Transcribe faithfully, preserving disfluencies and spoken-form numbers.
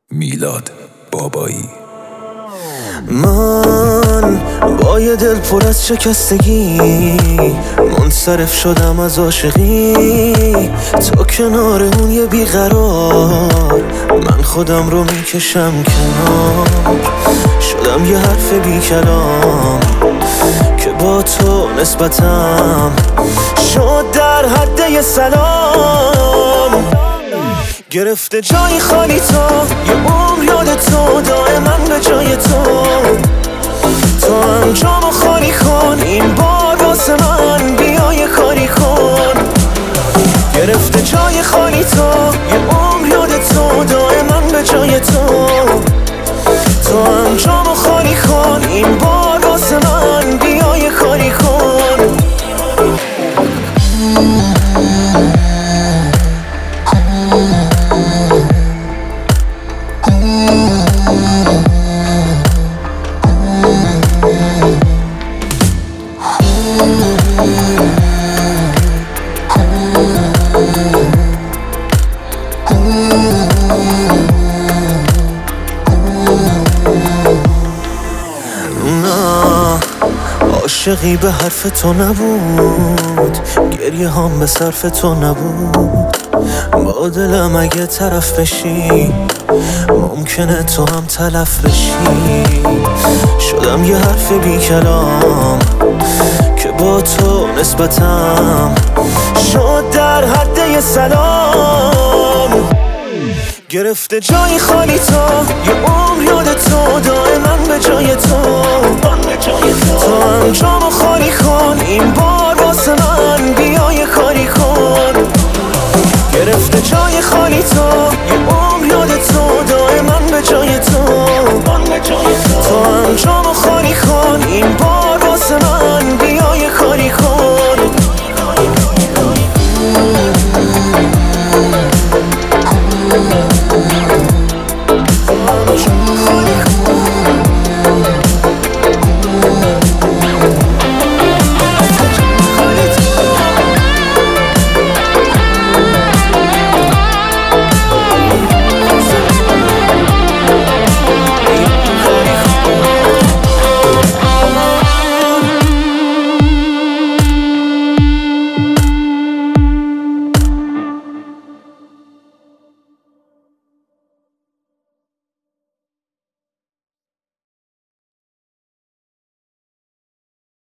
میلاد بابایی. من با یه دل پر از شکستگی منصرف شدم از عاشقی، تو کنار اون یه بیقرار من خودم رو میکشم کنار. شدم یه حرف بی کلام که با تو نسبتم شد در حد یه سلام. گرفته جای خالی تو یه عمر یاد تو، دائما به جای تو تو هم جامو خالی کن، این بار واسه من بیا یه کاری کن. گرفته جای خالی تو یه عمر یاد تو، دائما به جای تو تو هم جامو خالی کن، این بار واسه من بیا یه کاری کن. عاشقی به حرف تو نبود، گریه هم به صرف تو نبود. با دلم اگه طرف بشی ممکنه تو هم تلف بشی. شدم یه حرف بی کلام که با تو نسبتم شد در حد یه سلام. گرفته جای خالی تو یه عمر یاد تو، دائما به جای تو تو هم جامو خالی کن، این بار واسه من بیا یه کاری کن. گرفته جای خالی تو